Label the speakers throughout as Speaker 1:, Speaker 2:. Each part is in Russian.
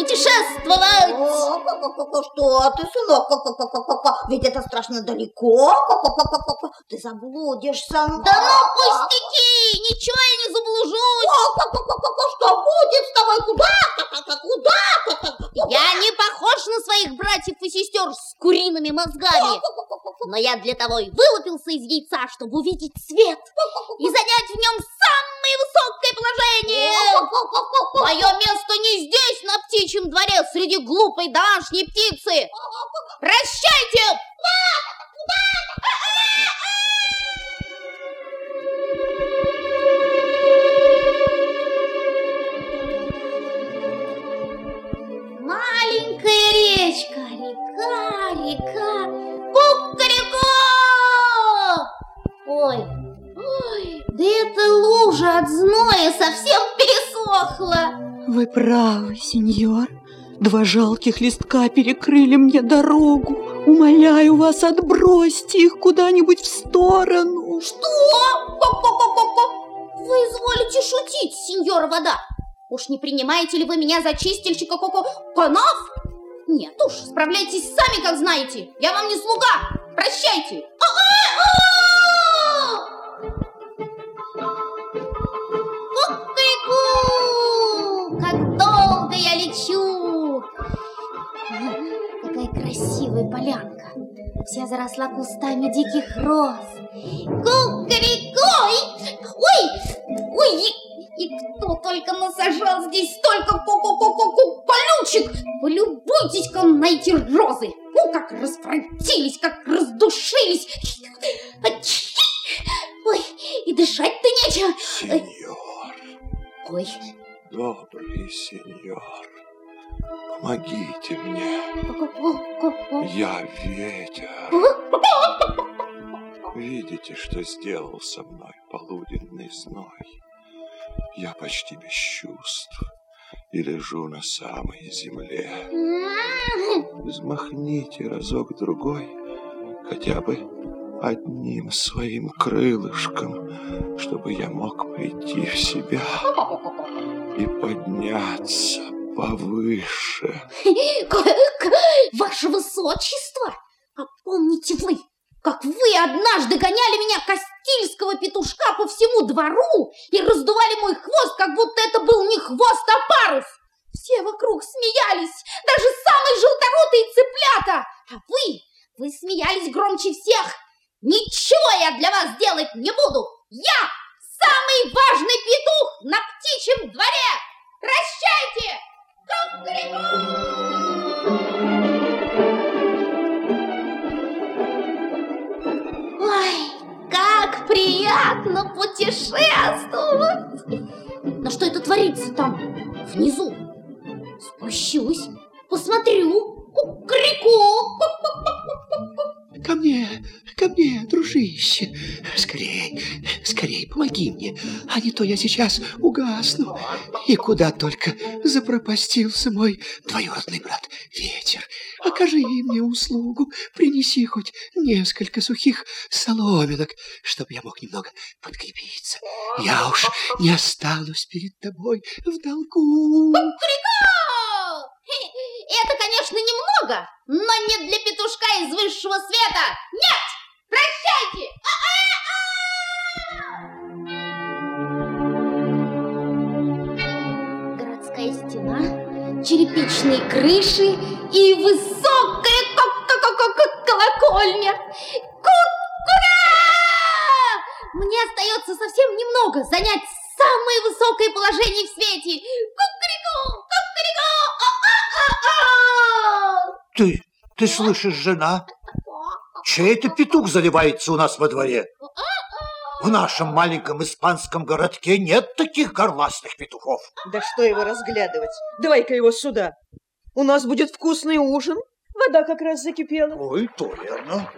Speaker 1: путешествовать.
Speaker 2: Что ты, сынок? Ведь это страшно далеко. Ты заблудишься.
Speaker 1: Да ну пустяки, ничего я не заблужусь.
Speaker 2: Что будет с тобой? Куда?
Speaker 1: Я не похож на своих братьев и сестер с куриными мозгами. Но я для того и вылупился из яйца, чтобы увидеть свет и занять в нем самое высокое положение. Мое место не здесь, на птичьем дворе, среди глупой домашней птицы. Прощайте! Маленькая речка, река, кукареку! Ой, да эта лужа от зноя совсем пересохла.
Speaker 3: Вы правы, сеньор. 2 жалких листка перекрыли мне дорогу. Умоляю вас, отбросьте их куда-нибудь в сторону.
Speaker 1: Что? Вы изволите шутить, сеньора вода. Уж не принимаете ли вы меня за чистильщика канав? Нет уж, справляйтесь сами, как знаете. Я вам не слуга. Прощайте. Кукареку! Как долго я лечу! Какая красивая полянка. Вся заросла кустами диких роз. Кукареку! Ой! И кто только насажал здесь столько колючек! Полюбуйтесь-ка на эти розы! Ну, как расфрантились, как раздушились! Ой, и дышать-то нечего!
Speaker 4: Сеньор!
Speaker 1: Ой!
Speaker 4: Добрый сеньор! Помогите мне! Я ветер! Видите, что сделал со мной полуденный зной? Я почти без чувств и лежу на самой земле. Взмахните разок-другой, хотя бы одним своим крылышком, чтобы я мог прийти в себя и подняться повыше.
Speaker 1: Ваше высочество, а помните вы, как вы однажды гоняли меня, кастильского петушка, по всему двору и раздували мой хвост, как будто это был не хвост, а парус? Все вокруг смеялись, даже самые желторотые цыплята. А вы смеялись громче всех. Ничего я для вас делать не буду. Я самый важный петух на птичьем дворе. Прощайте! Ой, как приятно путешествовать! Но что это творится там, внизу? Спущусь, посмотрю. Кукареку!
Speaker 5: Ко мне, дружище. Скорей, помоги мне, а не то я сейчас угасну. И куда только запропастился мой двоюродный брат Ветер. Окажи мне услугу, принеси хоть несколько сухих соломинок, чтобы я мог немного подкрепиться. Я уж не останусь перед тобой в долгу.
Speaker 1: Это, конечно, немного, но не для петушка из высшего света. Нет! Прощайте! Городская стена, черепичные крыши и высокая колокольня. Ку-ку-ра! Мне остается совсем немного занять самое высокое положение в свете. Кукареку!
Speaker 6: Ты слышишь, жена? Чей это петух заливается у нас во дворе? В нашем маленьком испанском городке нет таких горластых петухов.
Speaker 3: Да что его разглядывать? Давай-ка его сюда. У нас будет вкусный ужин. Вода как раз закипела.
Speaker 6: Ой, то верно.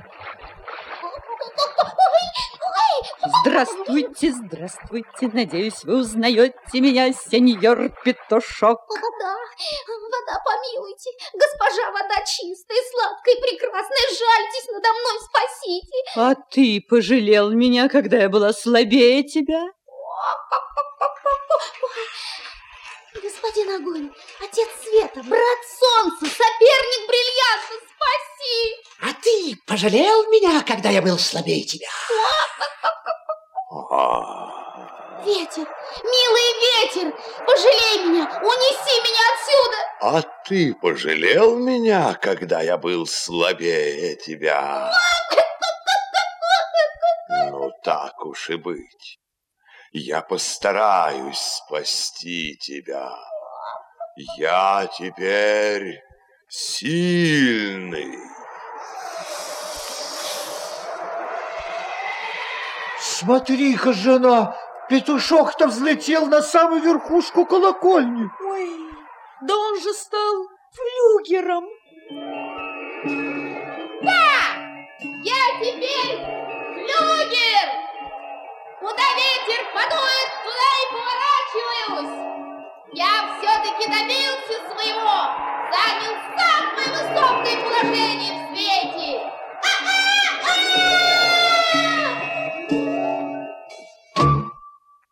Speaker 3: Здравствуйте. Надеюсь, вы узнаете меня, сеньор Петушок.
Speaker 1: Вода, помилуйте. Госпожа вода чистая, сладкая, прекрасная. Жальтесь надо мной, спасите.
Speaker 3: А ты пожалел меня, когда я была слабее тебя?
Speaker 1: Господин огонь, отец света, брат солнца, соперник бриллианта, спаси!
Speaker 5: А ты пожалел меня, когда я был слабее тебя?
Speaker 1: Ветер, милый ветер, пожалей меня, унеси меня отсюда!
Speaker 4: А ты пожалел меня, когда я был слабее тебя? Ну, так уж и быть. Я постараюсь спасти тебя. Я теперь сильный.
Speaker 6: Смотри-ка, жена, петушок-то взлетел на самую верхушку колокольни.
Speaker 3: Ой, да он же стал флюгером.
Speaker 1: Да! Я теперь флюгер! Куда ветер подует, туда и поворачиваюсь! Я все-таки добился